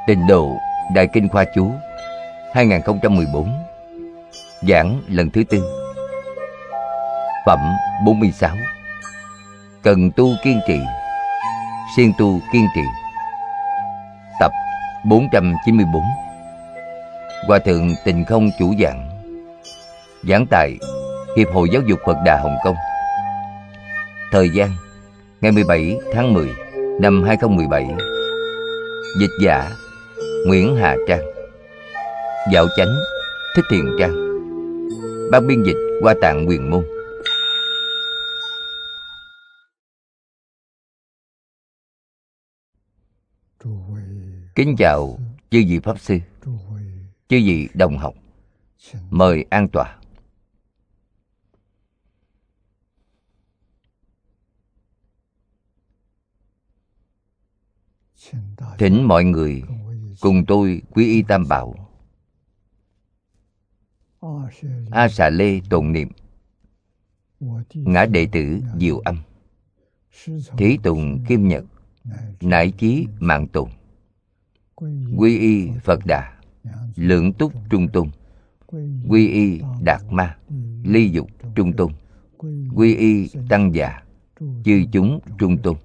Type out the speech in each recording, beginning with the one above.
Tịnh Độ Đại Kinh Khoa Chú 2014. Giảng lần thứ tư. Phẩm 46. Cần tu kiên trì, siêng tu kiên trì. Tập 494. Hòa thượng Tịnh Không chủ giảng. Giảng tại Hiệp hội Giáo dục Phật Đà Hồng Kông. Thời gian ngày 17 tháng 10 năm 2017. Dịch giả Nguyễn Hà Trang. Dạo chánh Thích Thiện Trang. Ban biên dịch Hoa Tạng Quyền Môn. Kính chào chư vị Pháp Sư, chư vị đồng học. Mời an tọa. Thỉnh mọi người cùng tôi quy y Tam Bảo. A Xà Lê tụng niệm. Ngã đệ tử Diệu Âm, Thí tùng Kim Nhật, Nải chí Mạng Tùng. Quy y Phật Đà, Lượng túc Trung Tôn. Quy y Đạt Ma, Ly dục Trung Tôn. Quy y Tăng Già, chư chúng Trung Tôn.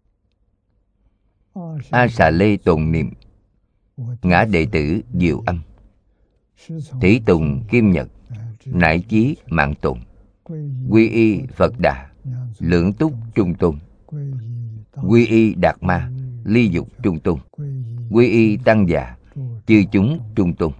A Xà Lê tụng niệm. Ngã đệ tử Diệu Âm, Thí tùng Kim Nhật, Nải chí Mạng Tùng. Quy y Phật Đà, Lượng túc Trung Tôn. Quy y Đạt Ma, Ly dục Trung Tôn. Quy y Tăng Già, chư chúng Trung Tôn.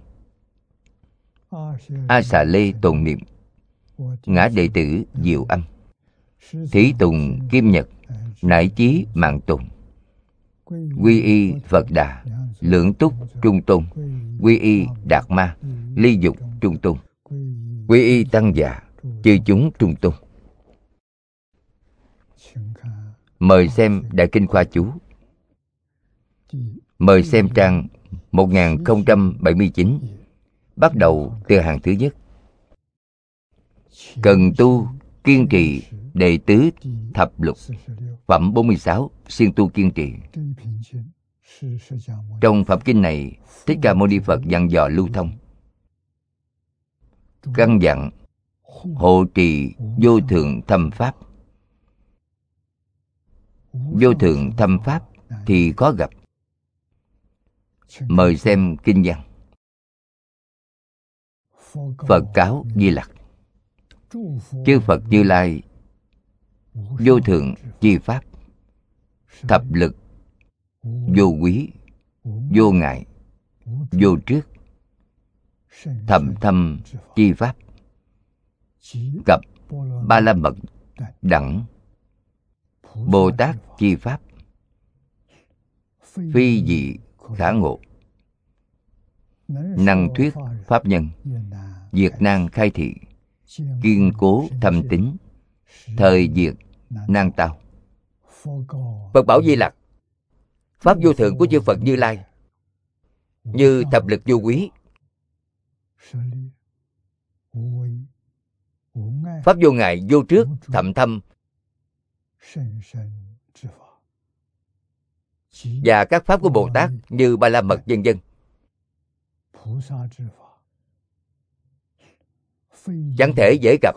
A Xà Lê tụng niệm. Ngã đệ tử Diệu Âm, Thí tùng Kim Nhật, Nải chí Mạng Tùng. Quy y Phật Đà, Lượng túc Trung Tôn. Quy y Đạt Ma, Ly dục Trung Tôn. Quy y Tăng Già, chư chúng Trung Tôn. Mời xem Đại Kinh Khoa Chú. Mời xem trang 1079, bắt đầu từ hàng thứ nhất. Cần tu kiên trì đệ tứ thập lục. Phẩm 46. Siêng tu kiên trì. Trong phẩm kinh này, Thích Ca Mâu Ni Phật dặn dò lưu thông, căn dặn hộ trì vô thượng thâm pháp. Vô thượng thâm pháp thì khó gặp. Mời xem kinh văn. Phật cáo Di Lặc: chư Phật Như Lai vô thượng chi pháp, thập lực vô quý, vô ngại, vô trước, thầm thâm chi pháp, cập ba la mật đẳng, Bồ Tát chi pháp, phi dị khả ngộ, năng thuyết pháp nhân, diệt nan khai thị, kiên cố thâm tín, thời diệt nan tao. Phật bảo Di Lặc: pháp vô thượng của chư Phật Như Lai như thập lực vô quý, pháp vô ngại, vô trước, thậm thâm, và các pháp của Bồ Tát như Ba La Mật vân vân, chẳng thể dễ gặp.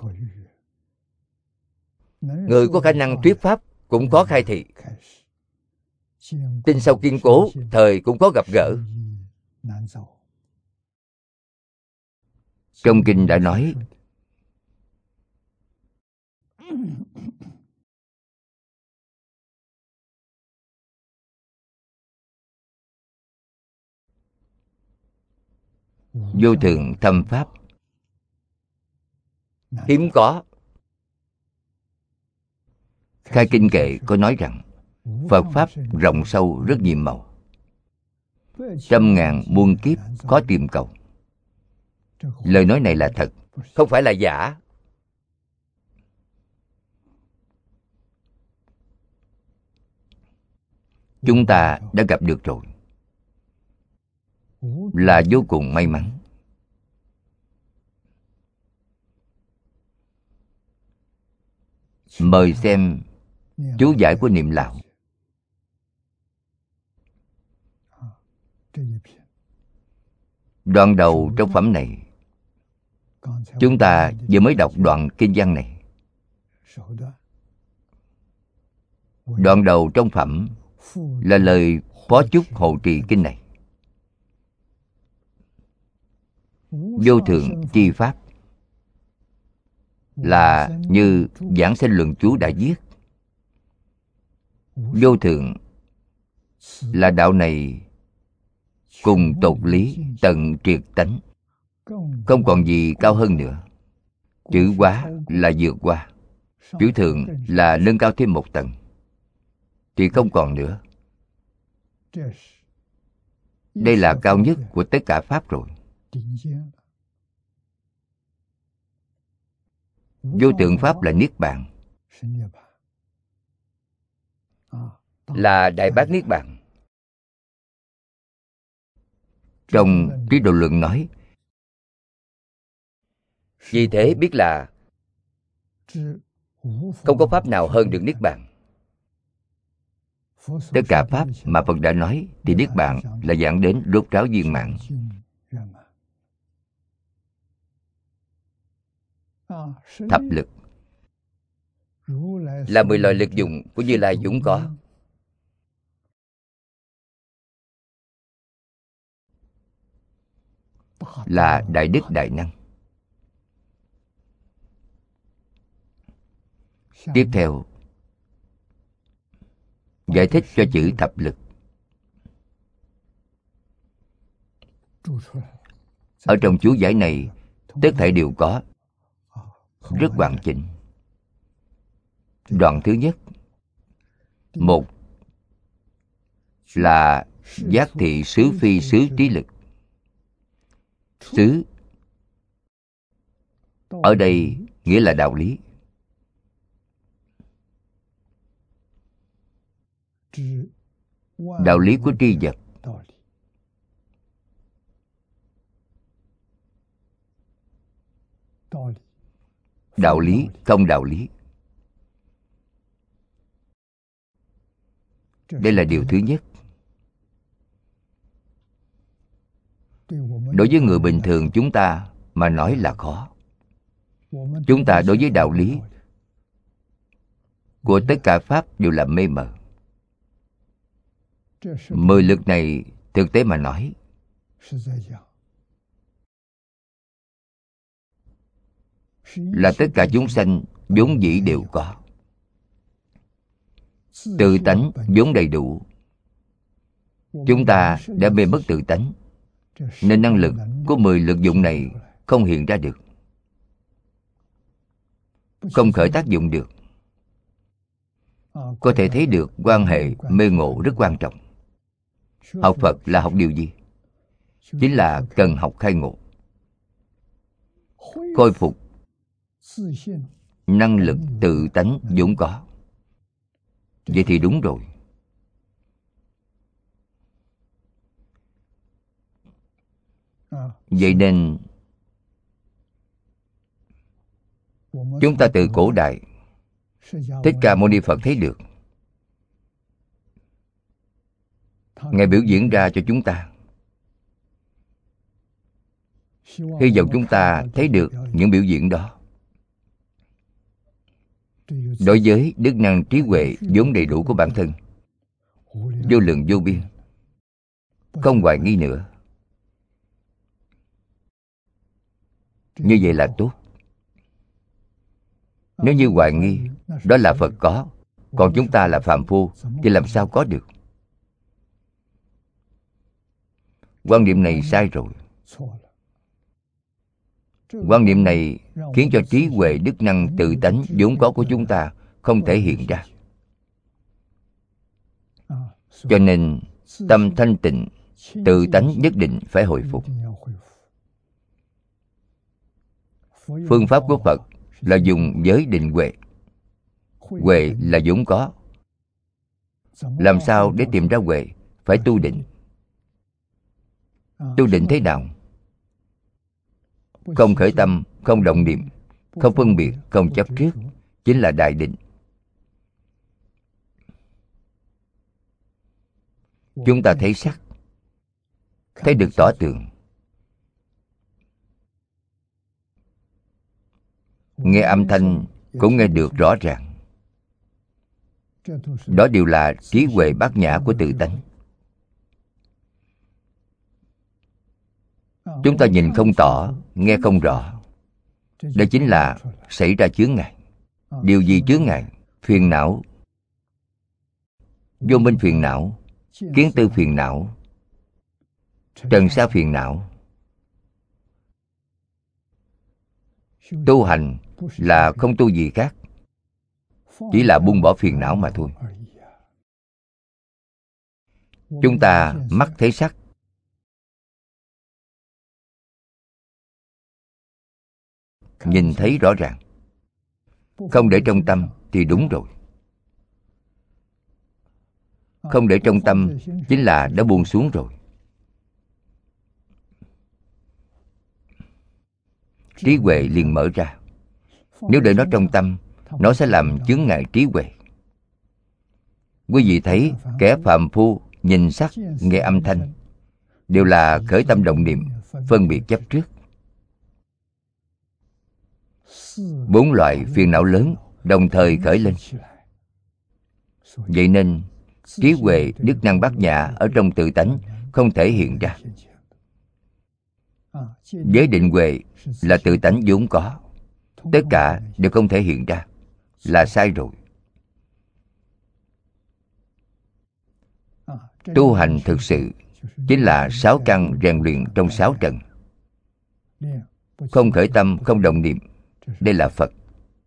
Người có khả năng thuyết pháp cũng có khai thị, tin sâu kiên cố, thời cũng có gặp gỡ. Trong kinh đã nói: vô thượng thâm pháp hiếm có. Khai Kinh Kệ có nói rằng Phật pháp rộng sâu rất nhiệm màu, trăm ngàn muôn kiếp khó tìm cầu. Lời nói này là thật, không phải là giả. Chúng ta đã gặp được rồi, là vô cùng may mắn. Mời xem chú giải của Niệm Lão. Đoạn đầu trong phẩm này, chúng ta vừa mới đọc đoạn kinh văn này. Đoạn đầu trong phẩm là lời phó chúc hộ trì kinh này. Vô thượng chi pháp là như Giảng Sanh Luận Chú đã viết. Vô thượng là đạo này cùng tột lý, tận triệt tánh, không còn gì cao hơn nữa. Chữ quá là vượt qua, chữ thượng là nâng cao thêm một tầng, thì không còn nữa. Đây là cao nhất của tất cả pháp rồi. Vô thượng pháp là Niết Bàn, là Đại Bát Niết Bàn. Trong Trí Độ Luận nói, vì thế biết là không có pháp nào hơn được Niết Bàn. Tất cả pháp mà Phật đã nói thì Niết Bàn là giảng đến rốt ráo viên mãn. Thập lực là 10 loại lực dụng của Như Lai vốn có. Là đại đức đại năng. Tiếp theo giải thích cho chữ thập lực. Ở trong chú giải này, tất thảy đều có, rất hoàn chỉnh. Đoạn thứ nhất, một là giác thị xứ phi xứ trí lực. Xứ ở đây nghĩa là đạo lý. Đạo lý của tri vật. Đạo lý không đạo lý. Đây là điều thứ nhất. Đối với người bình thường chúng ta mà nói là khó. Chúng ta đối với đạo lý của tất cả pháp đều là mê mờ. 10 lực này thực tế mà nói là tất cả chúng sanh vốn dĩ đều có. Tự tánh vốn đầy đủ. Chúng ta đã mê mất tự tánh, nên năng lực của 10 lực dụng này không hiện ra được, không khởi tác dụng được. Có thể thấy được quan hệ mê ngộ rất quan trọng. Học Phật là học điều gì? Chính là cần học khai ngộ, khôi phục năng lực tự tánh vốn có. Vậy thì đúng rồi. Vậy nên chúng ta từ cổ đại, Thích Ca Mâu Ni Phật thấy được, Ngài biểu diễn ra cho chúng ta. Hy vọng chúng ta thấy được những biểu diễn đó. Đối với đức năng trí huệ vốn đầy đủ của bản thân, vô lượng vô biên, không hoài nghi nữa. Như vậy là tốt. Nếu như hoài nghi, đó là Phật có, còn chúng ta là phàm phu, thì làm sao có được? Quan niệm này sai rồi. Quan niệm này khiến cho trí huệ đức năng tự tánh vốn có của chúng ta không thể hiện ra. Cho nên tâm thanh tịnh, tự tánh nhất định phải hồi phục. Phương pháp của Phật là dùng giới định huệ. Huệ là vốn có. Làm sao để tìm ra huệ? Phải tu định. Tu định thế nào? Không khởi tâm, không động niệm, không phân biệt, không chấp trước, chính là đại định. Chúng ta thấy sắc, thấy được tỏ tường, nghe âm thanh cũng nghe được rõ ràng. Đó đều là trí huệ bát nhã của tự tánh. Chúng ta nhìn không tỏ, nghe không rõ, đây chính là xảy ra chướng ngại. Điều gì chướng ngại? Phiền não, vô minh phiền não, kiến tư phiền não, trần sa phiền não. Tu hành là không tu gì khác, chỉ là buông bỏ phiền não mà thôi. Chúng ta mắt thấy sắc, nhìn thấy rõ ràng, không để trong tâm thì đúng rồi. Không để trong tâm chính là đã buông xuống rồi. Trí huệ liền mở ra. Nếu để nó trong tâm, nó sẽ làm chướng ngại trí huệ. Quý vị thấy kẻ phàm phu nhìn sắc, nghe âm thanh đều là khởi tâm động niệm, phân biệt chấp trước. 4 loại phiền não lớn đồng thời khởi lên. Vậy nên trí huệ đức năng bát nhã ở trong tự tánh không thể hiện ra. Giới định huệ là tự tánh vốn có, tất cả đều không thể hiện ra, là sai rồi. Tu hành thực sự chính là 6 căn rèn luyện trong 6 trần. Không khởi tâm, không động niệm, đây là Phật.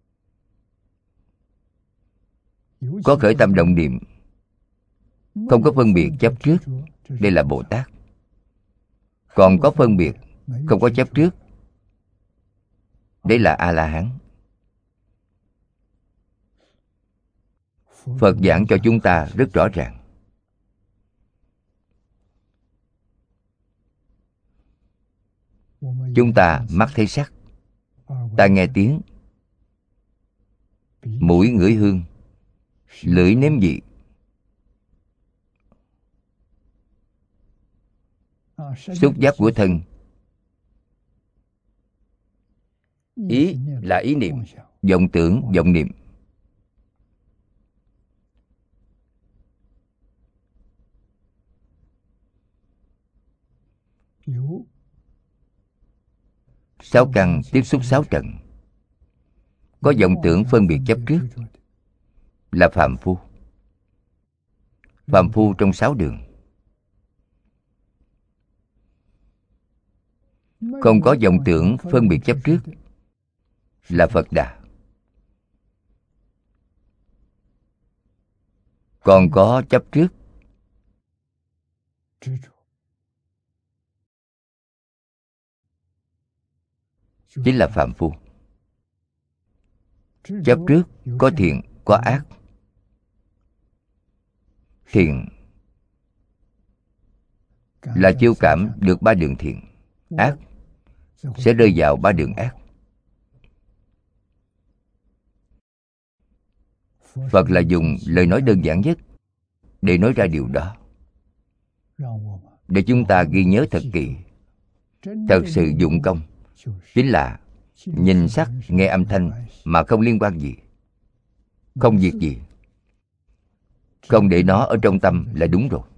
Có khởi tâm động niệm, không có phân biệt chấp trước, đây là Bồ Tát. Còn có phân biệt, không có chấp trước, đây là A-la-hán. Phật giảng cho chúng ta rất rõ ràng. Chúng ta mắt thấy sắc, tai nghe tiếng, mũi ngửi hương, lưỡi nếm vị, xúc giác của thân, ý là ý niệm, vọng tưởng, vọng niệm. Sáu căn tiếp xúc 6 trần. Có vọng tưởng phân biệt chấp trước là phàm phu. Phàm phu trong 6 đường. Không có vọng tưởng phân biệt chấp trước là Phật Đà. Còn có chấp trước chính là phàm phu. Chấp trước có thiện, có ác. Thiện là chiêu cảm được 3 đường thiện, ác sẽ rơi vào 3 đường ác. Phật là dùng lời nói đơn giản nhất để nói ra điều đó, để chúng ta ghi nhớ thật kỹ. Thật sự dụng công chính là nhìn sắc, nghe âm thanh mà không liên quan gì, không việc gì, không để nó ở trong tâm là đúng rồi.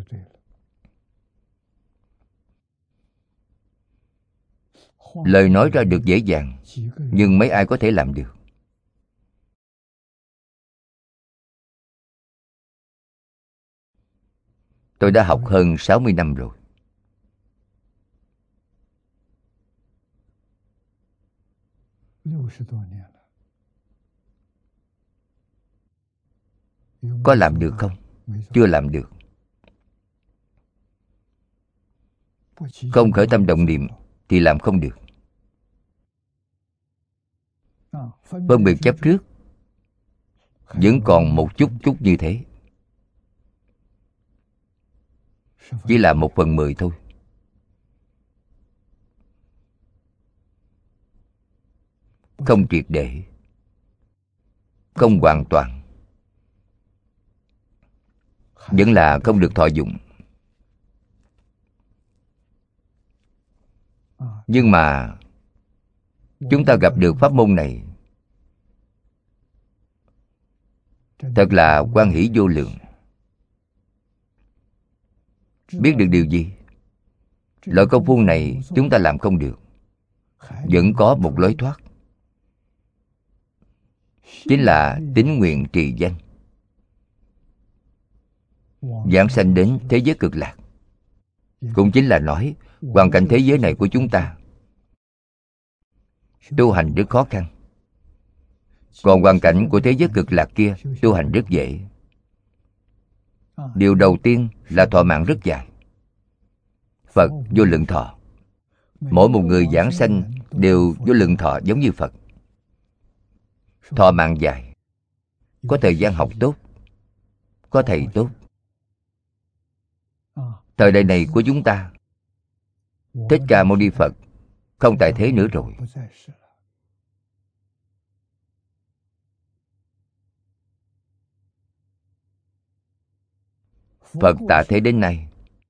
Lời nói ra được dễ dàng, nhưng mấy ai có thể làm được? Tôi đã học hơn 60 năm rồi. Có làm được không? Chưa làm được. Không khởi tâm động niệm thì làm không được. Phân biệt chấp trước vẫn còn một chút chút như thế, chỉ là 1/10 thôi. Không triệt để, không hoàn toàn, vẫn là không được thọ dụng. Nhưng mà chúng ta gặp được pháp môn này thật là hoan hỷ vô lượng. Biết được điều gì? Loại công phu này chúng ta làm không được, vẫn có một lối thoát, chính là tín nguyện trì danh, giảng sanh đến thế giới cực lạc. Cũng chính là nói hoàn cảnh thế giới này của chúng ta tu hành rất khó khăn, còn hoàn cảnh của thế giới cực lạc kia tu hành rất dễ. Điều đầu tiên là thọ mạng rất dài. Phật vô lượng thọ, mỗi một người giảng sanh đều vô lượng thọ giống như Phật. Thọ mạng dài, có thời gian học tốt, có thầy tốt. Thời đại này của chúng ta, Thích Ca Mâu Ni Phật không tại thế nữa rồi. Phật tạ thế đến nay,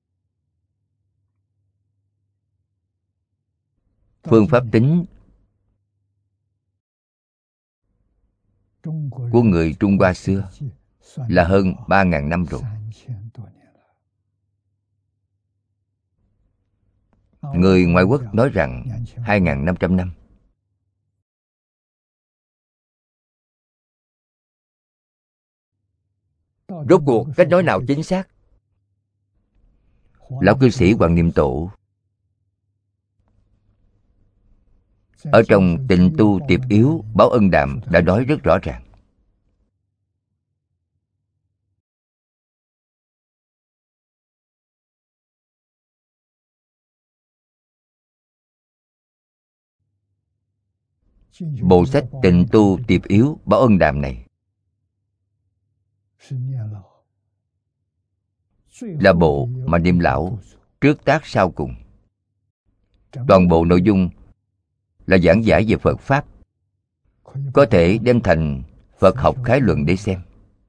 phương pháp tính của người Trung Hoa xưa là hơn 3.000 năm rồi. Người ngoại quốc nói rằng 2.500 năm. Rốt cuộc cách nói nào chính xác? Lão cư sĩ Hoàng Niệm Tổ ở trong Tịnh Tu Tiệp Yếu Báo Ân Đàm đã nói rất rõ ràng. Bộ sách Tịnh Tu Tiệp Yếu Báo Ân Đàm này là bộ mà Niệm Lão trước tác sau cùng. Toàn bộ nội dung là giảng giải về Phật Pháp, có thể đem thành Phật học khái luận để xem.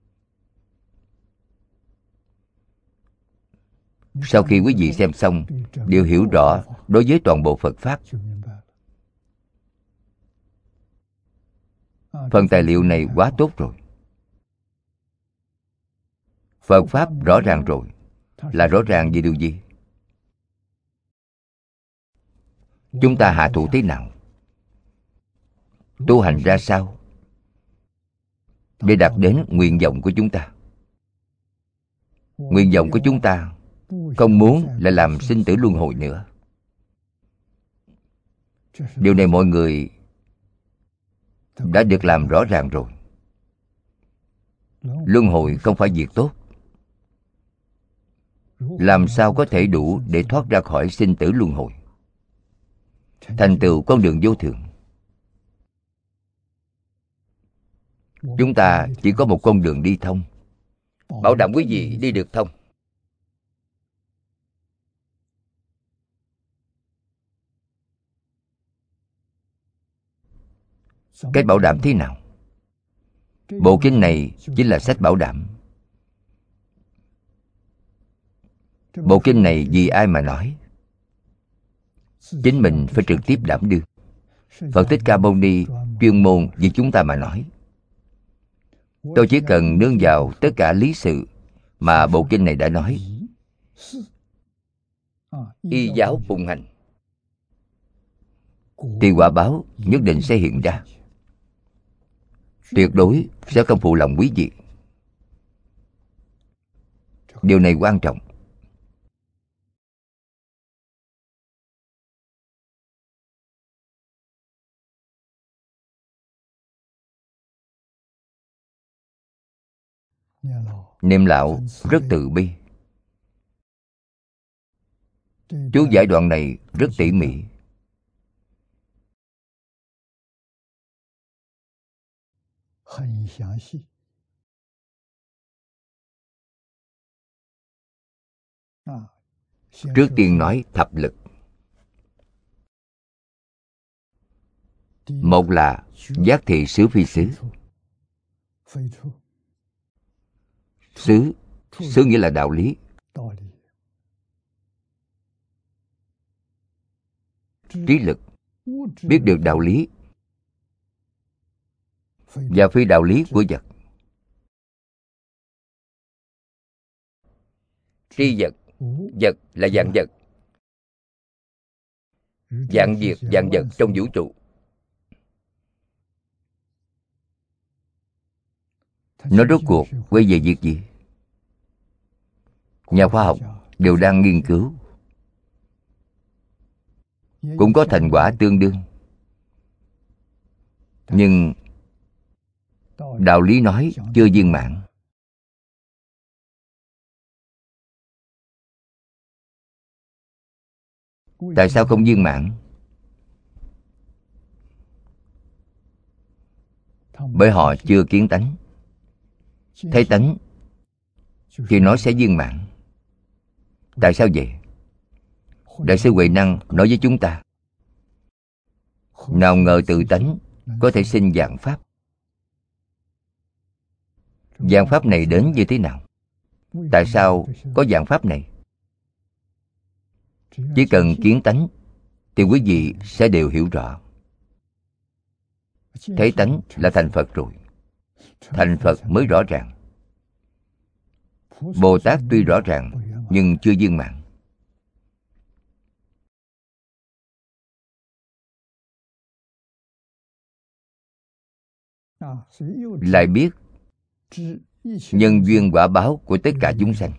Sau khi quý vị xem xong, đều hiểu rõ đối với toàn bộ Phật Pháp. Phần tài liệu này quá tốt rồi. Phật Pháp rõ ràng rồi. Là rõ ràng về điều gì? Chúng ta hạ thủ thế nào? Tu hành ra sao để đạt đến nguyện vọng của chúng ta? Nguyện vọng của chúng ta không muốn lại làm sinh tử luân hồi nữa. Điều này mọi người đã được làm rõ ràng rồi. Luân hồi không phải việc tốt. Làm sao có thể đủ để thoát ra khỏi sinh tử luân hồi, thành tựu con đường vô thượng? Chúng ta chỉ có một con đường đi thông. Bảo đảm quý vị đi được thông. Cách bảo đảm thế nào? Bộ kinh này chính là sách bảo đảm. Bộ kinh này vì ai mà nói? Chính mình phải trực tiếp đảm đương. Phật Thích Ca Mâu Ni chuyên môn vì chúng ta mà nói. Tôi chỉ cần nương vào tất cả lý sự mà bộ kinh này đã nói, y giáo phụng hành, thì quả báo nhất định sẽ hiện ra. Tuyệt đối sẽ không phụ lòng quý vị. Điều này quan trọng. Niệm Lão rất từ bi. Chú giải đoạn này rất tỉ mỉ. Trước tiên nói thập lực. Một là giác thị xứ phi xứ. Xứ nghĩa là đạo lý. trí lực, biết được đạo lý và phi đạo lý của vật. Tri vật, vật là vạn vật, vạn việc vạn vật trong vũ trụ. Nó rốt cuộc quay về việc gì? Nhà khoa học đều đang nghiên cứu, cũng có thành quả tương đương. Nhưng đạo lý nói chưa viên mãn. Tại sao không viên mãn? Bởi họ chưa kiến tánh. Thấy tánh thì nó sẽ viên mãn. Tại sao vậy? Đại sư Huệ Năng nói với chúng ta, nào ngờ từ tánh có thể sinh vạn pháp. Vạn pháp này đến như thế nào? Tại sao có vạn pháp này? Chỉ cần kiến tánh thì quý vị sẽ đều hiểu rõ. Thấy tánh là thành Phật rồi. Thành Phật mới rõ ràng. Bồ Tát tuy rõ ràng nhưng chưa viên mãn. Lại biết nhân duyên quả báo của tất cả chúng sanh.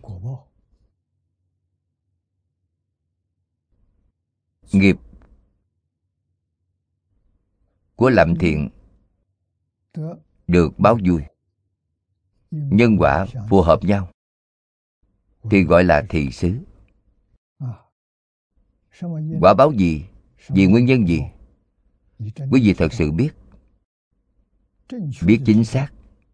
Nghiệp của làm thiện được báo vui, nhân quả phù hợp nhau thì gọi là thị xứ. Quả báo gì, vì nguyên nhân gì, quý vị thật sự biết, biết chính xác.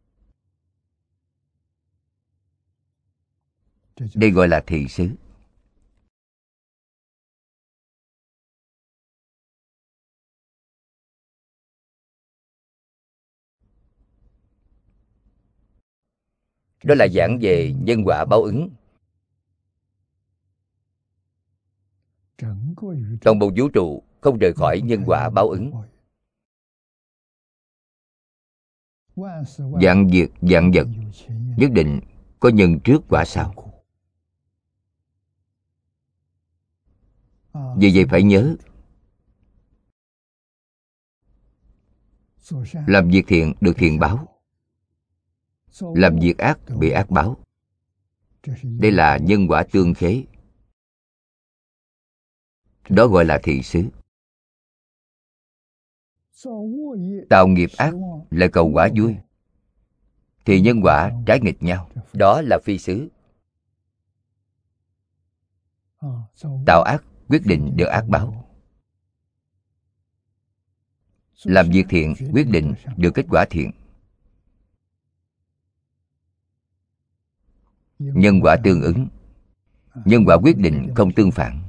Đây gọi là thị xứ. Đó là giảng về nhân quả báo ứng. Toàn bộ vũ trụ không rời khỏi nhân quả báo ứng. Vạn việc vạn vật nhất định có nhân trước quả sau. Vì vậy phải nhớ, làm việc thiện được thiện báo, làm việc ác bị ác báo. Đây là nhân quả tương khế. Đó gọi là thị xứ. Tạo nghiệp ác là cầu quả vui, thì nhân quả trái nghịch nhau. Đó là phi xứ. Tạo ác quyết định được ác báo. Làm việc thiện quyết định được kết quả thiện. Nhân quả tương ứng, nhân quả quyết định không tương phản.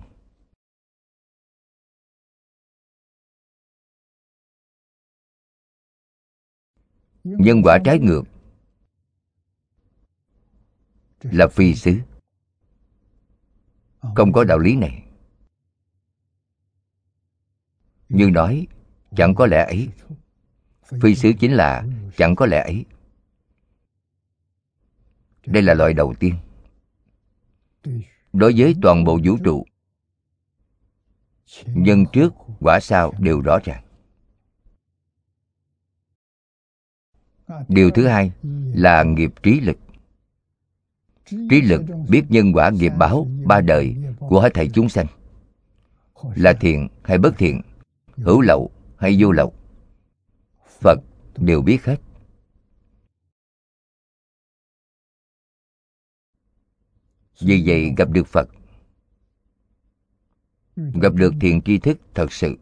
Nhân quả trái ngược là phi xứ. Không có đạo lý này. Như nói chẳng có lẽ ấy. Phi xứ chính là chẳng có lẽ ấy. Đây là loại đầu tiên. Đối với toàn bộ vũ trụ, nhân trước quả sau đều rõ ràng. Điều thứ hai là nghiệp trí lực. Trí lực biết nhân quả nghiệp báo ba đời của hết thảy chúng sanh, là thiện hay bất thiện, hữu lậu hay vô lậu, Phật đều biết hết. Vì vậy gặp được Phật, gặp được thiện tri thức thật sự,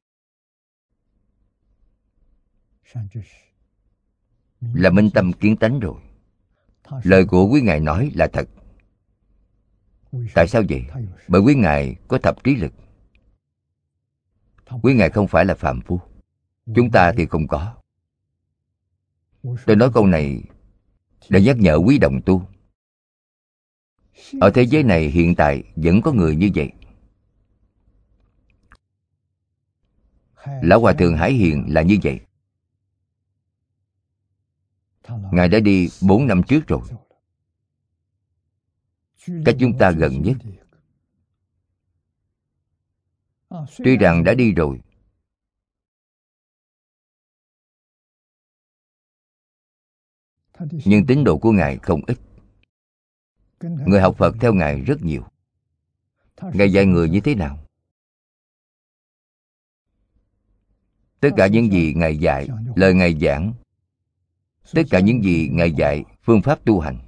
là minh tâm kiến tánh rồi. Lời của quý ngài nói là thật. Tại sao vậy? Bởi quý ngài có thập trí lực. Quý ngài không phải là phàm phu. Chúng ta thì không có. Tôi nói câu này để nhắc nhở quý đồng tu. Ở thế giới này hiện tại vẫn có người như vậy. Lão Hòa Thượng Hải Hiền là như vậy. Ngài đã đi 4 năm trước rồi, cách chúng ta gần nhất. Tuy rằng đã đi rồi, nhưng tín đồ của Ngài không ít. Người học Phật theo Ngài rất nhiều. Ngài dạy người như thế nào? Tất cả những gì Ngài dạy, lời Ngài giảng, tất cả những gì Ngài dạy, phương pháp tu hành,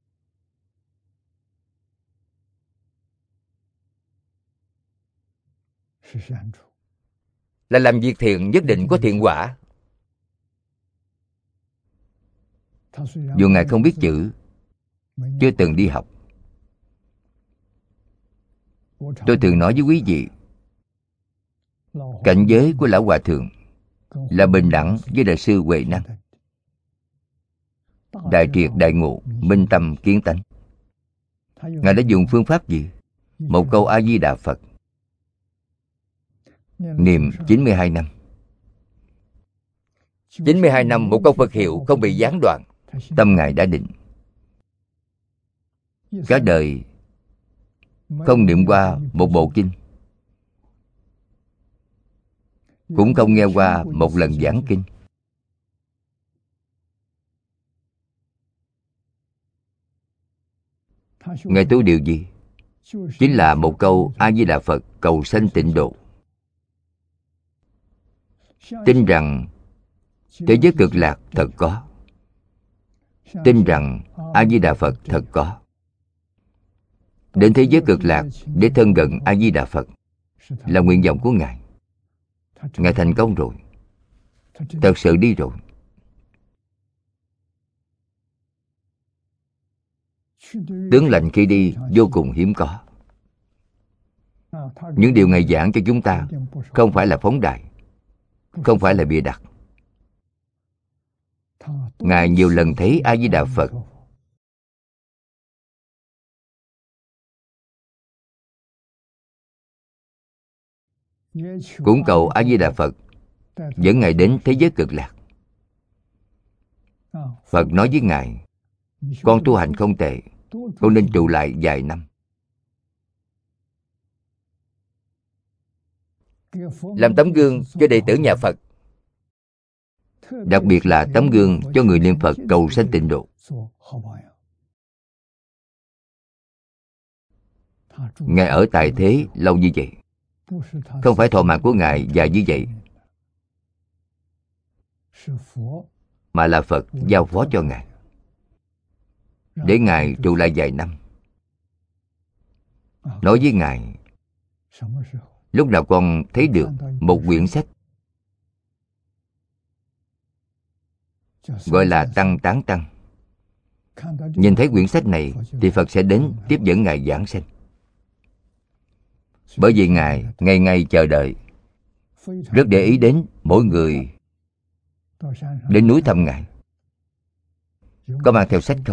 là làm việc thiện nhất định có thiện quả. Dù Ngài không biết chữ, chưa từng đi học, tôi thường nói với quý vị, cảnh giới của Lão Hòa Thượng là bình đẳng với Đại sư Huệ Năng, đại triệt đại ngộ, minh tâm kiến tánh. Ngài đã dùng phương pháp gì? Một câu A Di Đà Phật, niệm 92 năm. 92 năm một câu Phật hiệu không bị gián đoạn. Tâm Ngài đã định. Cả đời không niệm qua một bộ kinh, cũng không nghe qua một lần giảng kinh. Ngài tu điều gì? Chính là một câu A Di Đà Phật cầu sanh tịnh độ. Tin rằng thế giới cực lạc thật có, tin rằng A Di Đà Phật thật có. Đến thế giới cực lạc để thân gần A Di Đà Phật là nguyện vọng của Ngài. Ngài thành công rồi, thật sự đi rồi. Tướng lành khi đi vô cùng hiếm có. Những điều Ngài giảng cho chúng ta không phải là phóng đại, không phải là bịa đặt. Ngài nhiều lần thấy A Di Đà Phật, cũng cầu A Di Đà Phật dẫn Ngài đến thế giới cực lạc. Phật nói với Ngài, con tu hành không tệ, con nên trụ lại vài năm. Làm tấm gương cho đệ tử nhà Phật, đặc biệt là tấm gương cho người niệm Phật cầu sanh tịnh độ. Ngài ở tại thế lâu như vậy, không phải thọ mạng của Ngài dài như vậy, mà là Phật giao phó cho Ngài, để Ngài trụ lại vài năm. Nói với Ngài, lúc nào con thấy được một quyển sách gọi là Tăng Tán Tăng, nhìn thấy quyển sách này thì Phật sẽ đến tiếp dẫn Ngài giảng sanh. Bởi vì Ngài ngày ngày chờ đợi, rất để ý đến mỗi người đến núi thăm Ngài có mang theo sách không.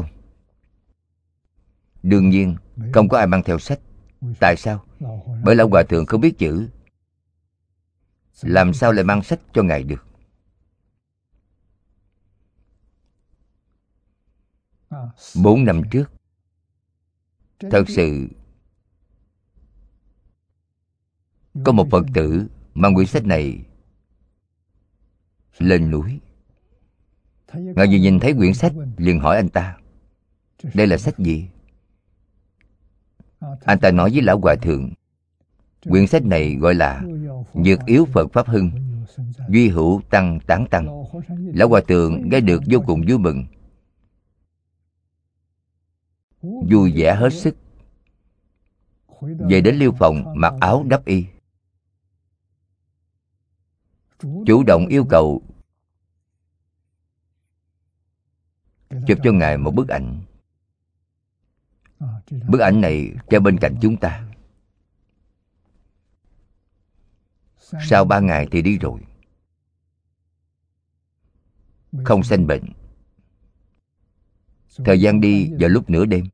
Đương nhiên không có ai mang theo sách. Tại sao? Bởi Lão Hòa Thượng không biết chữ, làm sao lại mang sách cho Ngài được? 4 năm trước, thật sự có một Phật tử mang quyển sách này lên núi. Ngài vừa nhìn thấy quyển sách liền hỏi anh ta, đây là sách gì? Anh ta nói với Lão Hòa Thượng, quyển sách này gọi là Nhược Yếu Phật Pháp Hưng, Duy Hữu Tăng Tán Tăng. Lão Hòa Thượng nghe được vô cùng vui mừng, vui vẻ hết sức. Về đến Liêu Phòng mặc áo đắp y, chủ động yêu cầu chụp cho Ngài một bức ảnh. Bức ảnh này treo bên cạnh chúng ta. Sau 3 ngày thì đi rồi, không sanh bệnh. Thời gian đi vào lúc nửa đêm.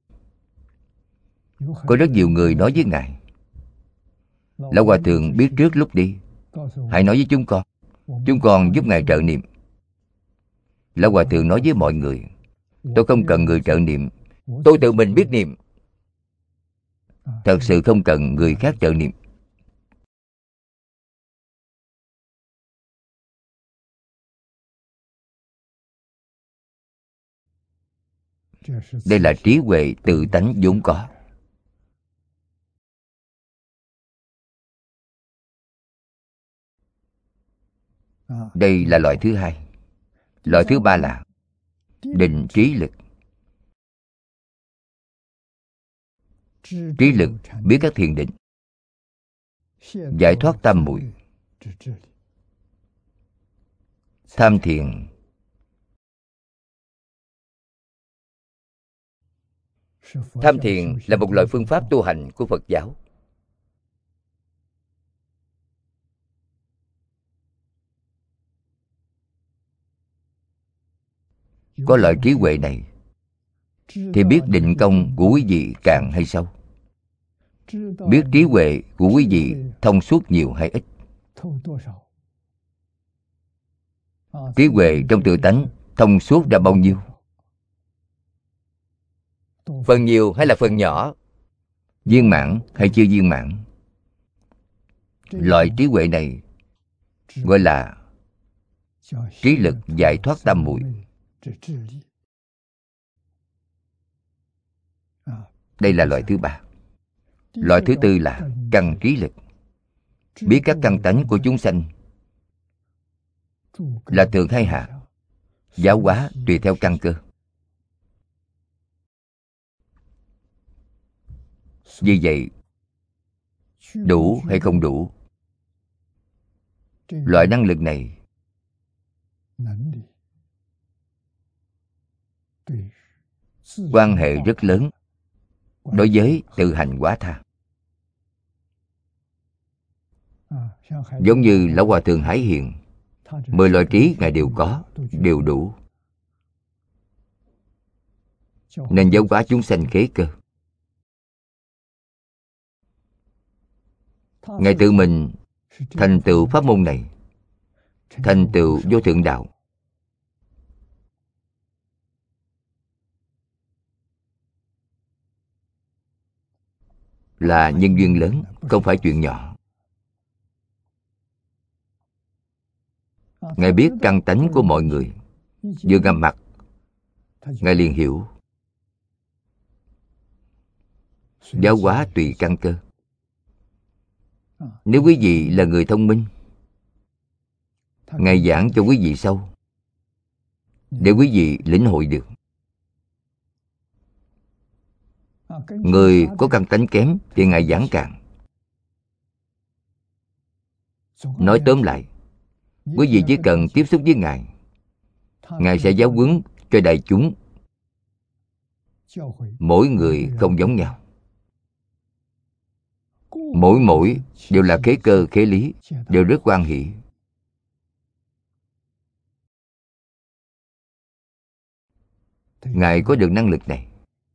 Có rất nhiều người nói với Ngài, Lão Hòa Thượng biết trước lúc đi, hãy nói với chúng con giúp Ngài trợ niệm. Lão Hòa Thượng nói với mọi người, tôi không cần người trợ niệm, tôi tự mình biết niệm. Thật sự không cần người khác trợ niệm. Đây là trí huệ tự tánh vốn có. Đây là loại thứ hai. Loại thứ ba là định trí lực. Trí lực biết các thiền định, giải thoát tam muội. Tham thiền là một loại phương pháp tu hành của Phật giáo. Có loại trí huệ này thì biết định công của quý vị càng hay sâu, biết trí huệ của quý vị thông suốt nhiều hay ít. Trí huệ trong tự tánh thông suốt ra bao nhiêu? Phần nhiều hay là phần nhỏ? Viên mãn hay chưa viên mãn? Loại trí huệ này gọi là trí lực giải thoát tam muội. Đây là loại thứ ba. Loại thứ tư là căn trí lực, biết các căn tánh của chúng sanh là thượng hay hạ, giáo hóa tùy theo căn cơ. Vì vậy, đủ hay không đủ? Loại năng lực này quan hệ rất lớn đối với tự hành hóa tha. Giống như Lão Hòa Thượng Hải Hiền, 10 loại trí Ngài đều có, đều đủ, nên giáo hóa chúng sanh khế cơ. Ngài tự mình thành tựu pháp môn này, thành tựu vô thượng đạo. Là nhân duyên lớn, không phải chuyện nhỏ. Ngài biết căn tánh của mọi người, vừa gặp mặt Ngài liền hiểu. Giáo hóa tùy căn cơ. Nếu quý vị là người thông minh, Ngài giảng cho quý vị sâu, để quý vị lĩnh hội được. Người có căn tánh kém thì Ngài giảng cạn. Nói tóm lại, quý vị chỉ cần tiếp xúc với Ngài, Ngài sẽ giáo huấn cho đại chúng. Mỗi người không giống nhau, mỗi đều là khế cơ khế lý, đều rất hoan hỷ. Ngài có được năng lực này.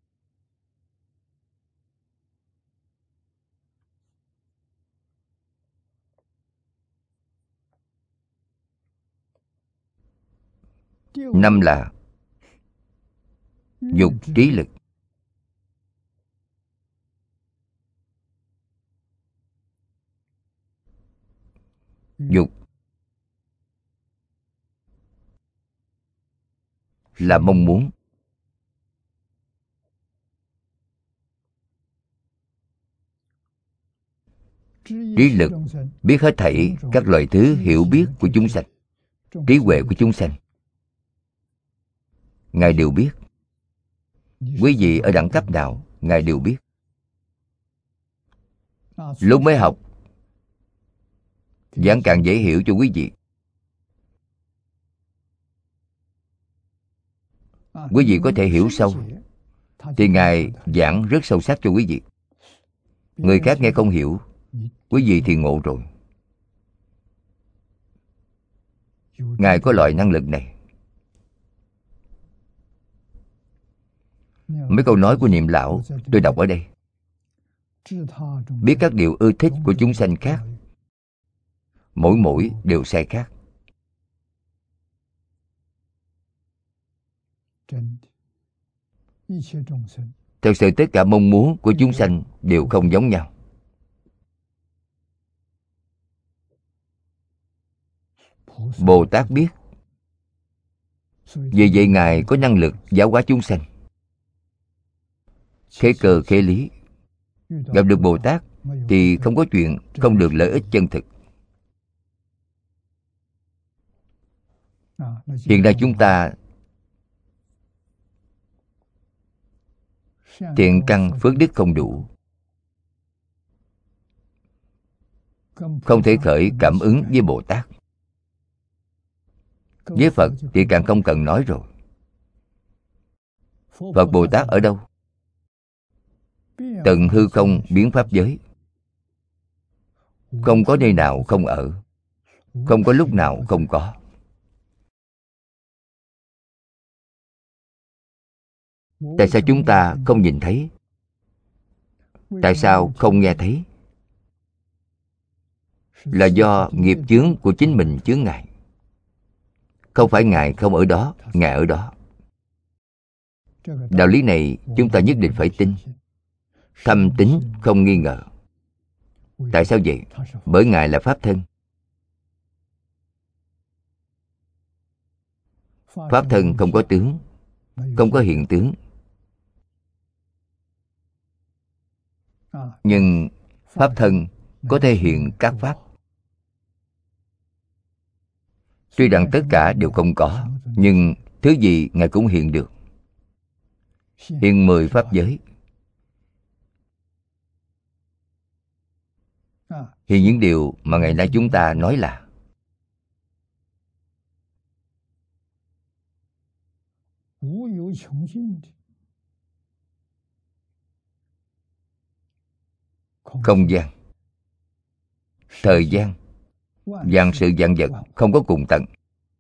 Năm là dục trí lực. Dục là mong muốn. Trí lực biết hết thảy các loại thứ hiểu biết của chúng sanh, trí huệ của chúng sanh, Ngài đều biết. Quý vị ở đẳng cấp nào, Ngài đều biết. Lúc mới học, giảng càng dễ hiểu cho quý vị. Quý vị có thể hiểu sâu, thì Ngài giảng rất sâu sắc cho quý vị. Người khác nghe không hiểu, quý vị thì ngộ rồi. Ngài có loại năng lực này. Mấy câu nói của Niệm Lão tôi đọc ở đây. Biết các điều ưa thích của chúng sanh khác, mỗi đều sai khác. Thật sự tất cả mong muốn của chúng sanh đều không giống nhau. Bồ Tát biết, vì vậy Ngài có năng lực giáo hóa chúng sanh. Khế cơ khế lý. Gặp được Bồ Tát thì không có chuyện không được lợi ích chân thực. Hiện nay chúng ta thiện căn phước đức không đủ, không thể khởi cảm ứng với Bồ Tát. Với Phật thì càng không cần nói rồi. Phật Bồ Tát ở đâu? Tận hư không biến pháp giới, không có nơi nào không ở, không có lúc nào không có. Tại sao chúng ta không nhìn thấy? Tại sao không nghe thấy? Là do nghiệp chướng của chính mình chướng ngại. Không phải Ngài không ở đó, Ngài ở đó. Đạo lý này chúng ta nhất định phải tin. Thâm tín không nghi ngờ. Tại sao vậy? Bởi Ngài là Pháp thân. Pháp thân không có tướng, không có hiện tướng. Nhưng Pháp thân có thể hiện các Pháp. Tuy rằng tất cả đều không có, nhưng thứ gì Ngài cũng hiện được. Hiện 10 Pháp giới. Hiện những điều mà ngày nay chúng ta nói là không gian, thời gian, vạn sự vạn vật không có cùng tận.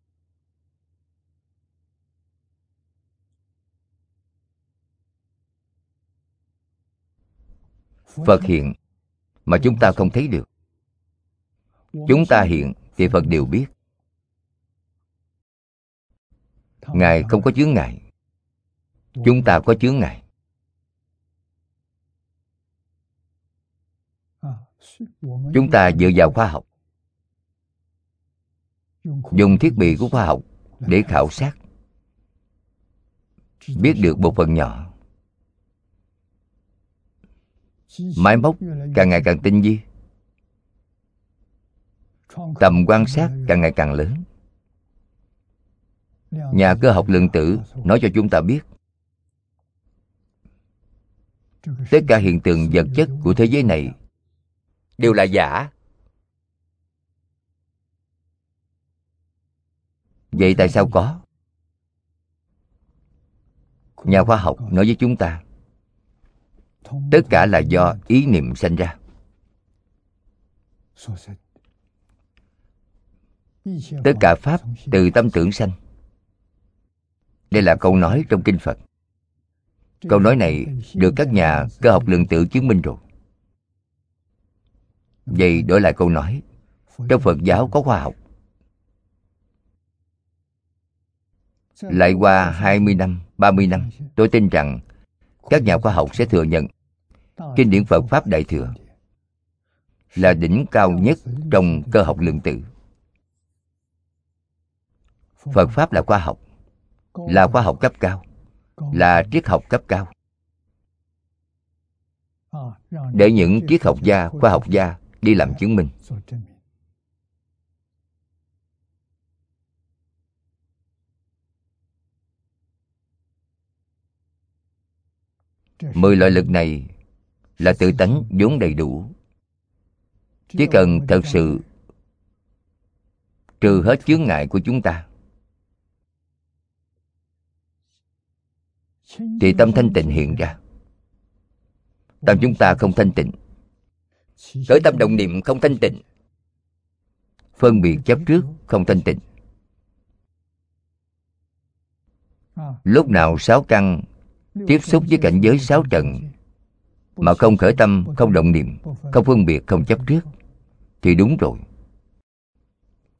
Phật hiện mà chúng ta không thấy được. Chúng ta hiện thì Phật đều biết. Ngài không có chướng ngại, chúng ta có chướng ngại. Chúng ta dựa vào khoa học, dùng thiết bị của khoa học để khảo sát, biết được một phần nhỏ. Máy móc càng ngày càng tinh vi, tầm quan sát càng ngày càng lớn. Nhà cơ học lượng tử nói cho chúng ta biết, tất cả hiện tượng vật chất của thế giới này đều là giả. Vậy tại sao có? Nhà khoa học nói với chúng ta, tất cả là do ý niệm sanh ra. Tất cả Pháp từ tâm tưởng sanh. Đây là câu nói trong Kinh Phật. Câu nói này được các nhà cơ học lượng tử chứng minh rồi. Vậy đổi lại câu nói, trong Phật giáo có khoa học. Lại qua 20 năm, 30 năm, tôi tin rằng các nhà khoa học sẽ thừa nhận kinh điển Phật Pháp Đại Thừa là đỉnh cao nhất trong cơ học lượng tử. Phật Pháp là khoa học cấp cao, là triết học cấp cao. Để những triết học gia, khoa học gia đi làm chứng minh. 10 loại lực này là tự tánh vốn đầy đủ. Chỉ cần thật sự trừ hết chướng ngại của chúng ta thì tâm thanh tịnh hiện ra. Tâm chúng ta không thanh tịnh, khởi tâm động niệm không thanh tịnh, phân biệt chấp trước không thanh tịnh. Lúc nào 6 căn tiếp xúc với cảnh giới 6 trần mà không khởi tâm, không động niệm, không phân biệt, không chấp trước thì đúng rồi.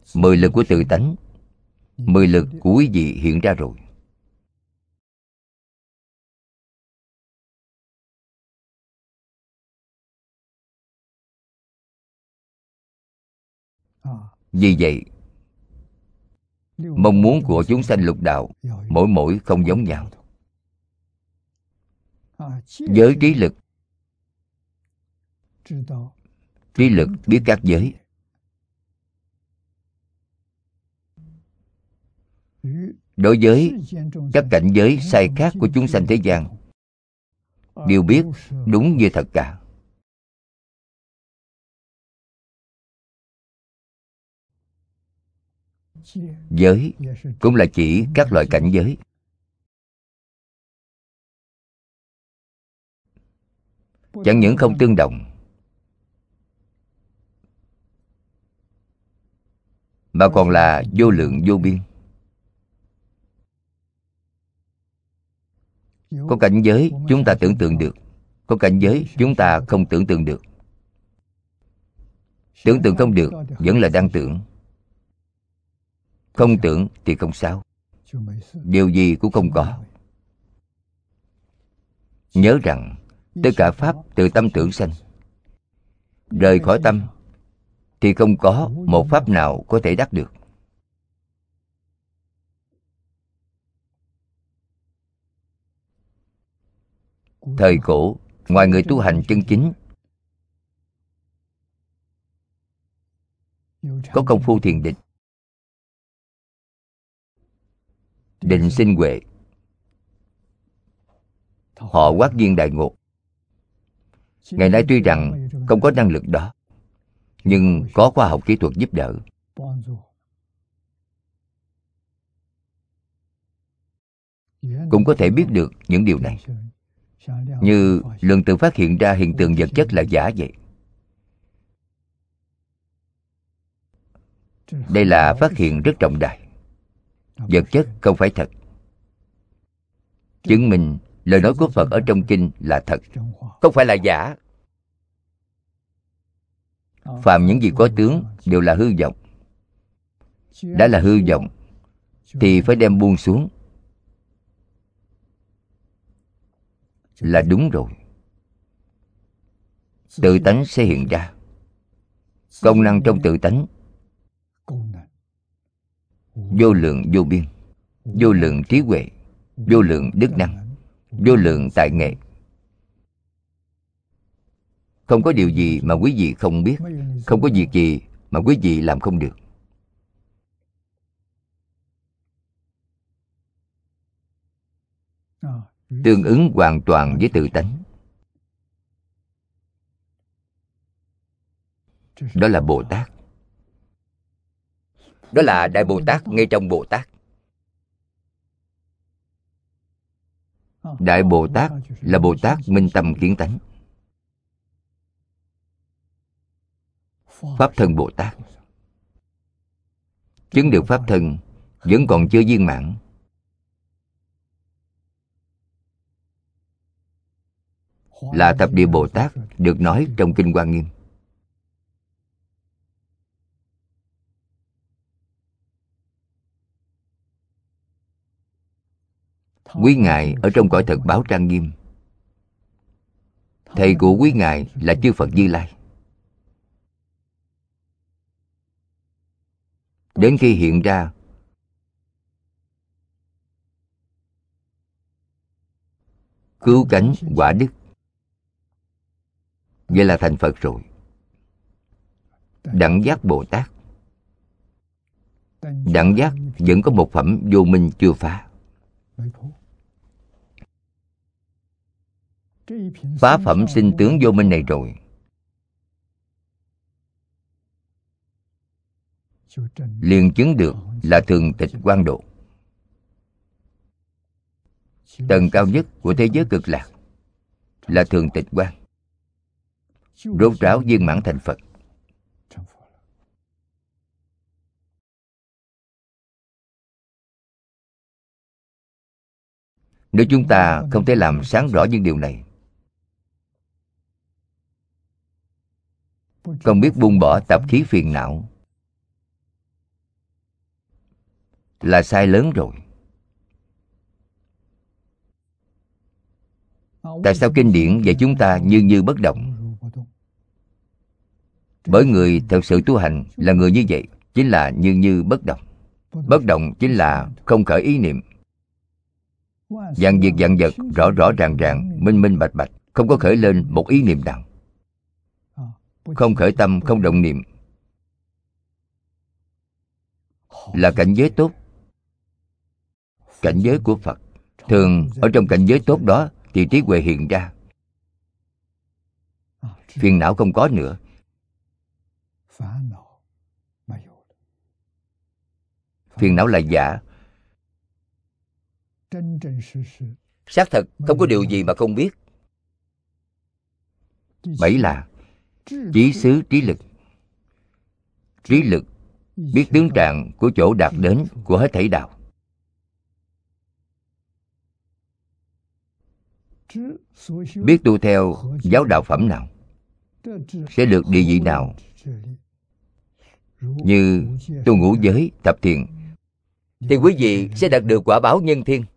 10 lực của tự tánh, 10 lực của quý vị hiện ra rồi. Vì vậy, mong muốn của chúng sanh lục đạo mỗi không giống nhau. Giới trí lực, trí lực biết các giới. Đối với các cảnh giới sai khác của chúng sanh thế gian, đều biết đúng như thật cả. Giới cũng là chỉ các loại cảnh giới. Chẳng những không tương đồng, mà còn là vô lượng vô biên. Có cảnh giới chúng ta tưởng tượng được, có cảnh giới chúng ta không tưởng tượng được. Tưởng tượng không được vẫn là đang tưởng. Không tưởng thì không sao, điều gì cũng không có. Nhớ rằng tất cả pháp từ tâm tưởng sanh. Rời khỏi tâm thì không có một pháp nào có thể đắc được. Thời cổ, ngoài người tu hành chân chính, có công phu thiền định, định sinh huệ, họ quát viên đại ngộ. Ngày nay tuy rằng không có năng lực đó, nhưng có khoa học kỹ thuật giúp đỡ. Cũng có thể biết được những điều này. Như lượng tử phát hiện ra hiện tượng vật chất là giả vậy. Đây là phát hiện rất trọng đại. Vật chất không phải thật. Chứng minh lời nói của Phật ở trong kinh là thật, không phải là giả. Phàm những gì có tướng đều là hư vọng. Đã là hư vọng thì phải đem buông xuống, là đúng rồi. Tự tánh sẽ hiện ra. Công năng trong tự tánh vô lượng vô biên, vô lượng trí huệ, vô lượng đức năng, vô lượng tài nghệ. Không có điều gì mà quý vị không biết, không có việc gì mà quý vị làm không được. Tương ứng hoàn toàn với tự tánh. Đó là Bồ Tát. Đó là Đại Bồ Tát ngay trong Bồ Tát. Đại Bồ Tát là Bồ Tát minh tâm kiến tánh. Pháp thân Bồ Tát chứng được pháp thân vẫn còn chưa viên mãn. Là thập địa Bồ Tát được nói trong Kinh Hoa Nghiêm. Quý Ngài ở trong cõi thật báo trang nghiêm. Thầy của quý Ngài là chư Phật Như Lai. Đến khi hiện ra, cứu cánh quả đức, vậy là thành Phật rồi. Đẳng giác Bồ Tát, đẳng giác vẫn có một phẩm vô minh chưa phá. Phá phẩm sinh tướng vô minh này rồi, liền chứng được là thường tịch quang độ. Tầng cao nhất của thế giới cực lạc là thường tịch quang. Rốt ráo viên mãn thành Phật. Nếu chúng ta không thể làm sáng rõ những điều này, không biết buông bỏ tạp khí phiền não, là sai lớn rồi. Tại sao kinh điển dạy chúng ta như như bất động? Bởi người thật sự tu hành là người như vậy, chính là như như bất động. Bất động chính là không khởi ý niệm. Vạn việc vạn vật rõ rõ ràng ràng, minh minh bạch bạch, không có khởi lên một ý niệm nào. Không khởi tâm, không động niệm, là cảnh giới tốt, cảnh giới của Phật. Thường ở trong cảnh giới tốt đó thì trí huệ hiện ra, phiền não không có nữa. Phiền não là giả. Xác thật không có điều gì mà không biết. 7 là trí xứ trí lực. Trí lực biết tướng trạng của chỗ đạt đến của hết thảy đạo. Biết tu theo giáo đạo phẩm nào, sẽ được địa vị nào. Như tu ngũ giới, thập thiện, thì quý vị sẽ đạt được quả báo nhân thiên.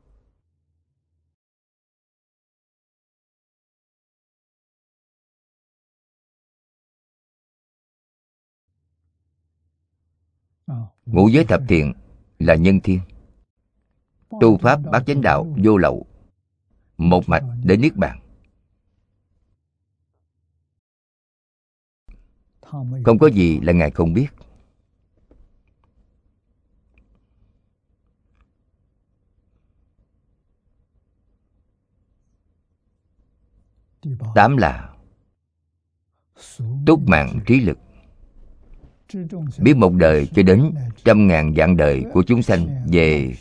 Ngũ giới thập thiện là nhân thiên. Tu pháp bát chánh đạo vô lậu, một mạch đến niết bàn. Không có gì là Ngài không biết. Tám là túc mạng trí lực. Biết một đời cho đến trăm ngàn vạn đời của chúng sanh về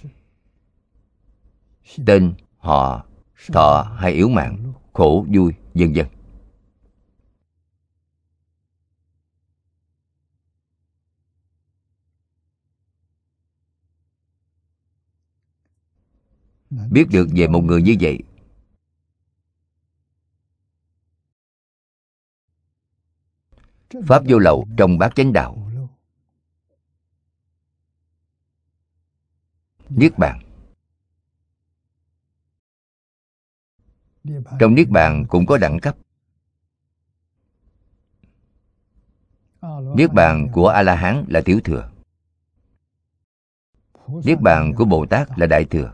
tên, họ, thọ hay yếu mạng, khổ, vui, vân vân. Biết được về một người như vậy, pháp vô lậu trong bát chánh đạo, niết bàn. Trong niết bàn cũng có đẳng cấp. Niết bàn của A-la-hán là tiểu thừa, niết bàn của Bồ Tát là đại thừa.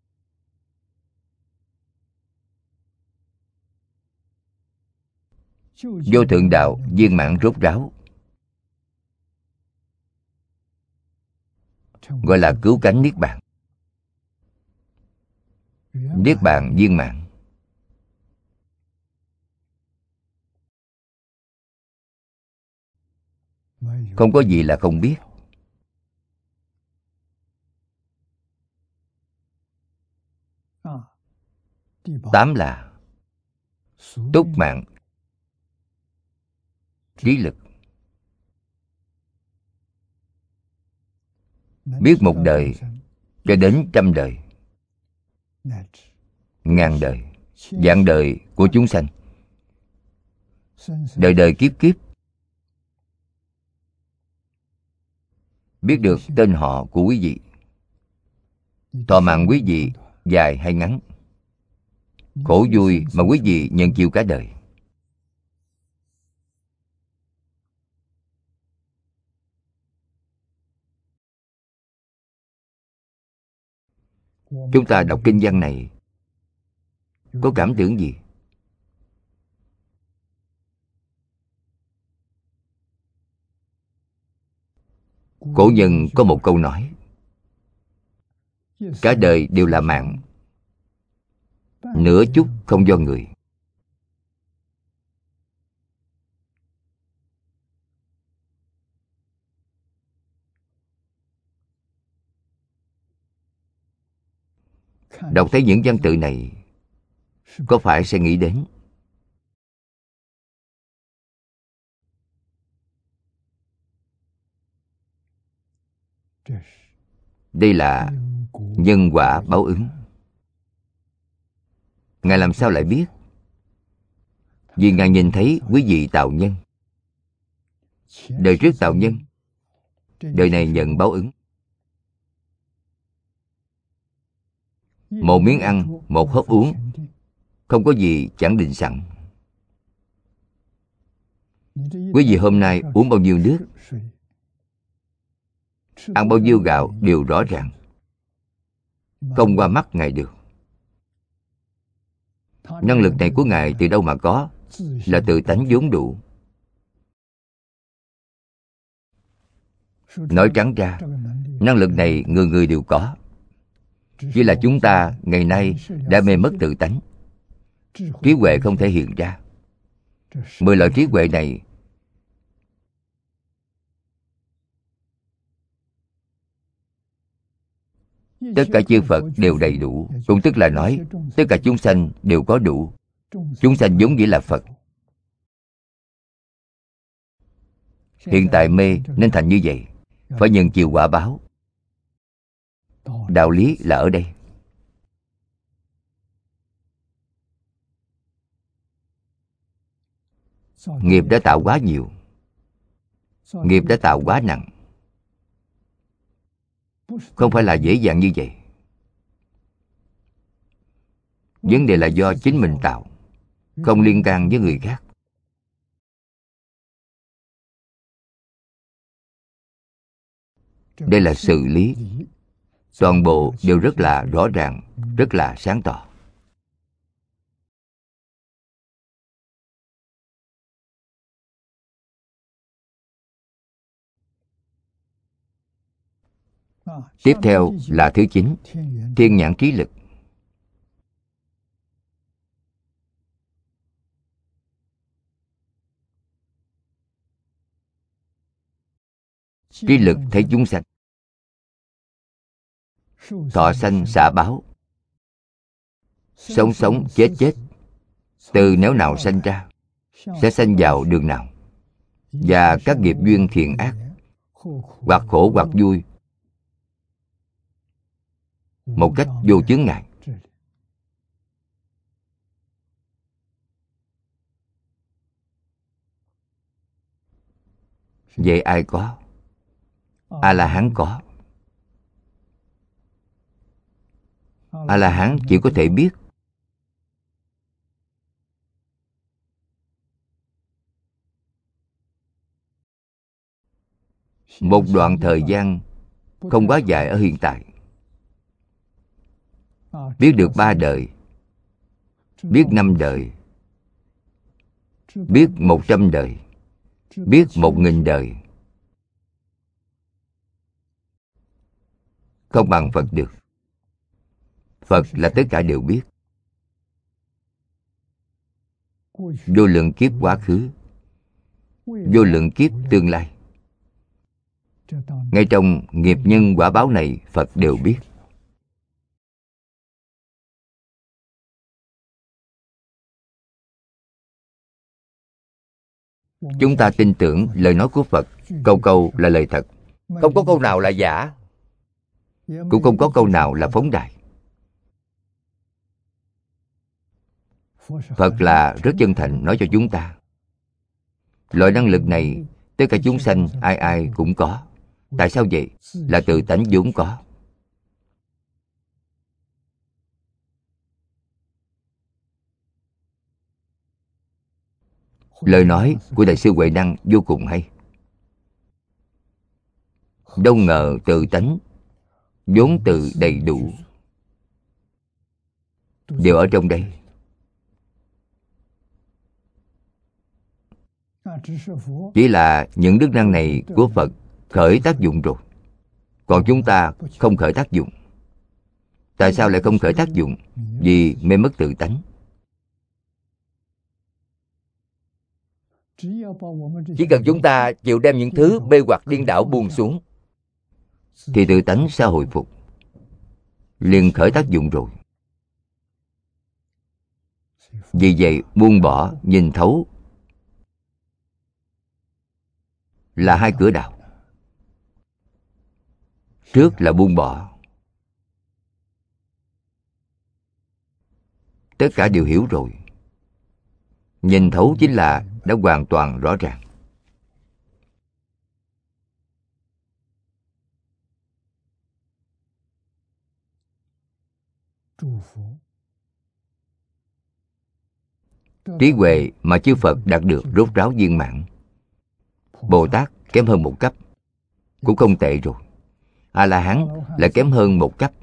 Vô thượng đạo viên mãn rốt ráo, gọi là cứu cánh niết bàn. Niết bàn viên mãn. Không có gì là không biết. Tám là túc mạng trí lực. Biết một đời cho đến trăm đời, ngàn đời, vạn đời của chúng sanh, đời đời kiếp kiếp. Biết được tên họ của quý vị, thọ mạng quý vị dài hay ngắn, khổ vui mà quý vị nhận chịu cả đời. Chúng ta đọc kinh văn này có cảm tưởng gì? Cổ nhân có một câu nói: cả đời đều là mạng, nửa chút không do người. Đọc thấy những văn tự này, có phải sẽ nghĩ đến đây là nhân quả báo ứng? Ngài làm sao lại biết? Vì Ngài nhìn thấy quý vị tạo nhân, đời trước tạo nhân, đời này nhận báo ứng. một miếng ăn, một hớp uống, không có gì chẳng định sẵn. Quý vị hôm nay uống bao nhiêu nước, ăn bao nhiêu gạo đều rõ ràng, không qua mắt Ngài được. Năng lực này của Ngài từ đâu mà có? Là tự tánh vốn đủ. Nói trắng ra, năng lực này người người đều có. Chỉ là chúng ta ngày nay đã mê mất tự tánh, trí huệ không thể hiện ra. 10 loại trí huệ này tất cả chư Phật đều đầy đủ, cũng tức là nói tất cả chúng sanh đều có đủ. Chúng sanh vốn dĩ là Phật. Hiện tại mê nên thành như vậy, phải nhận chịu quả báo. Đạo lý là ở đây. Nghiệp đã tạo quá nhiều, nghiệp đã tạo quá nặng, không phải là dễ dàng như vậy. Vấn đề là do chính mình tạo, không liên can với người khác. Đây là sự lý. Toàn bộ đều rất là rõ ràng, rất là sáng tỏ. Tiếp theo là thứ 9, thiên nhãn trí lực. Trí lực thấy chúng sanh, thọ sanh xả báo, sống sống chết chết, từ nẻo nào sanh ra, sẽ sanh vào đường nào, và các nghiệp duyên thiện ác, hoặc khổ hoặc vui, một cách vô chướng ngại. Vậy ai có? A-la-hán có. A-la-hán chỉ có thể biết một đoạn thời gian không quá dài ở hiện tại. Biết được 3 đời, biết 5 đời, biết 100 đời, biết 1000 đời, không bằng Phật được. Phật là tất cả đều biết. Vô lượng kiếp quá khứ, vô lượng kiếp tương lai, ngay trong nghiệp nhân quả báo này Phật đều biết. Chúng ta tin tưởng lời nói của Phật, câu câu là lời thật, không có câu nào là giả, cũng không có câu nào là phóng đại. Phật là rất chân thành nói cho chúng ta, loại năng lực này tất cả chúng sanh ai ai cũng có. Tại sao vậy? Là tự tánh vốn có. Lời nói của Đại sư Huệ Năng vô cùng hay. Đâu ngờ tự tánh vốn tự đầy đủ đều ở trong đây. Chỉ là những đức năng này của Phật khởi tác dụng rồi, còn chúng ta không khởi tác dụng. Tại sao lại không khởi tác dụng? Vì mê mất tự tánh. Chỉ cần chúng ta chịu đem những thứ mê hoặc điên đảo buông xuống, thì tự tánh sẽ hồi phục, liền khởi tác dụng rồi. Vì vậy buông bỏ, nhìn thấu là hai cửa đạo. Trước là buông bỏ, tất cả đều hiểu rồi. Nhìn thấu chính là đã hoàn toàn rõ ràng. Trí huệ mà chư Phật đạt được rốt ráo viên mãn. Bồ Tát kém hơn một cấp cũng không tệ rồi. A-la-hán lại kém hơn một cấp.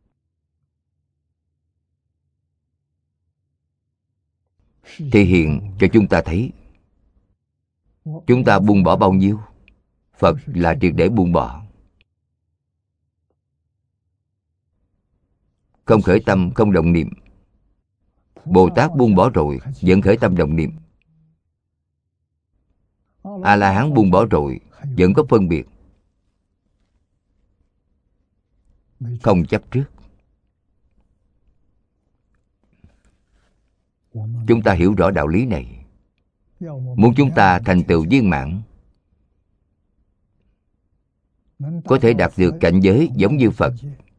Thể hiện cho chúng ta thấy chúng ta buông bỏ bao nhiêu, Phật là triệt để buông bỏ. Không khởi tâm, không động niệm. Bồ Tát buông bỏ rồi vẫn khởi tâm động niệm. A-la-hán buông bỏ rồi vẫn có phân biệt, không chấp trước. Chúng ta hiểu rõ đạo lý này. Muốn chúng ta thành tựu viên mãn, có thể đạt được cảnh giới giống như Phật,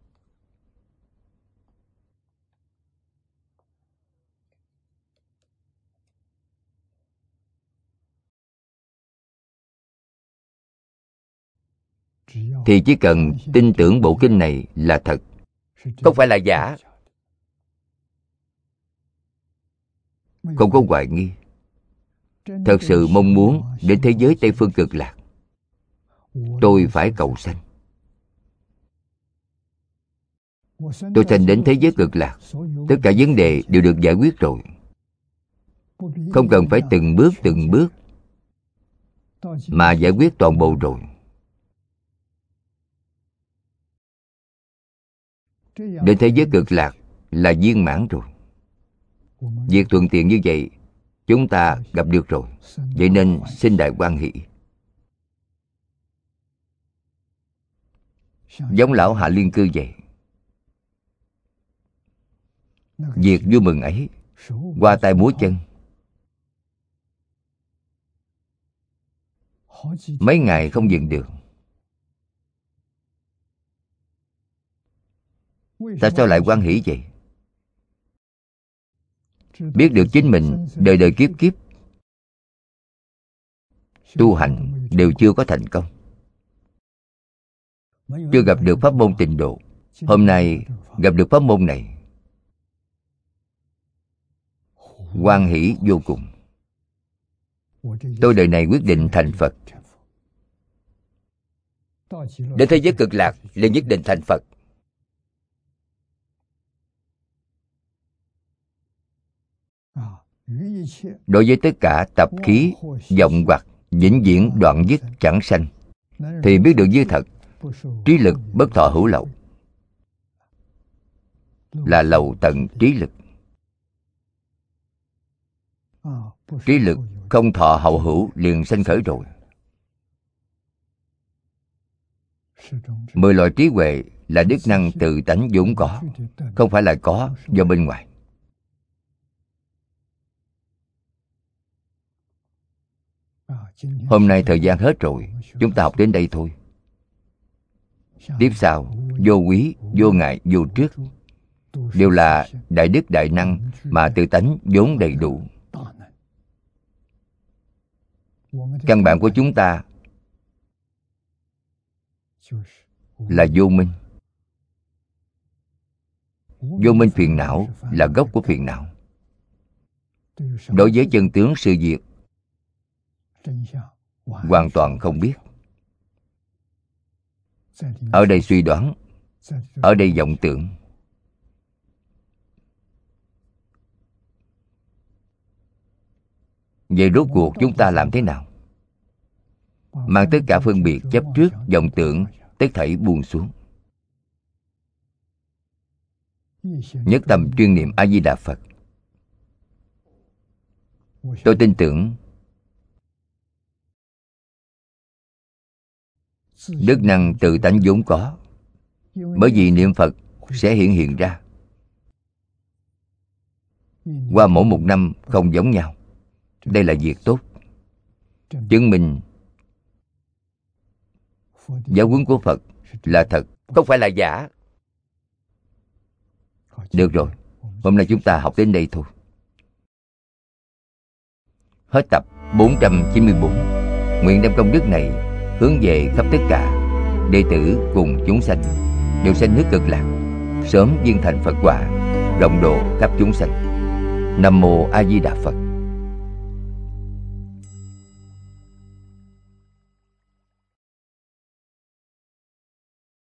thì chỉ cần tin tưởng bộ kinh này là thật, không phải là giả, không có hoài nghi, thật sự mong muốn đến thế giới Tây Phương Cực Lạc, tôi phải cầu sanh. Tôi sanh đến thế giới Cực Lạc, tất cả vấn đề đều được giải quyết rồi, không cần phải từng bước mà giải quyết toàn bộ rồi. Đến thế giới Cực Lạc là viên mãn rồi. Việc thuận tiện như vậy chúng ta gặp được rồi, vậy nên xin đại hoan hỷ. Giống lão Hạ Liên Cư vậy. Việc vui mừng ấy, hoa tay múa chân, mấy ngày không dừng được. Tại sao lại hoan hỷ vậy? Biết được chính mình đời đời kiếp kiếp tu hành đều chưa có thành công, chưa gặp được pháp môn tịnh độ. Hôm nay gặp được pháp môn này, hoan hỷ vô cùng. Tôi đời này quyết định thành Phật. Đến thế giới Cực Lạc liền nhất định thành Phật. Đối với tất cả tập khí, vọng hoặc, vĩnh viễn đoạn dứt chẳng sanh, thì biết được như thật, trí lực bất thọ hữu lậu, là lậu tận trí lực. Trí lực không thọ hậu hữu liền sanh khởi rồi. 10 loại trí huệ là đức năng tự tánh vốn có, không phải là có do bên ngoài. Hôm nay thời gian hết rồi, chúng ta học đến đây thôi. Tiếp sau, vô quý, vô ngại, vô trước đều là đại đức đại năng mà tự tánh vốn đầy đủ. Căn bản của chúng ta là vô minh. Vô minh phiền não là gốc của phiền não. Đối với chân tướng sự việc hoàn toàn không biết. Ở đây suy đoán, ở đây vọng tưởng. Vậy rốt cuộc chúng ta làm thế nào? Mang tất cả phân biệt, chấp trước, vọng tưởng tất thảy buông xuống, nhất tâm chuyên niệm A Di Đà Phật. Tôi tin tưởng đức năng tự tánh vốn có, bởi vì niệm Phật sẽ hiện ra. Qua mỗi một năm không giống nhau. Đây là việc tốt, chứng minh giáo huấn của Phật là thật, không phải là giả. Được rồi, hôm nay chúng ta học đến đây thôi. Hết tập 494. Nguyện đem công đức này hướng về khắp tất cả đệ tử cùng chúng sanh đều sanh nước Cực Lạc, sớm viên thành Phật quả. rộng độ khắp chúng sanh. Nam mô A Di Đà Phật.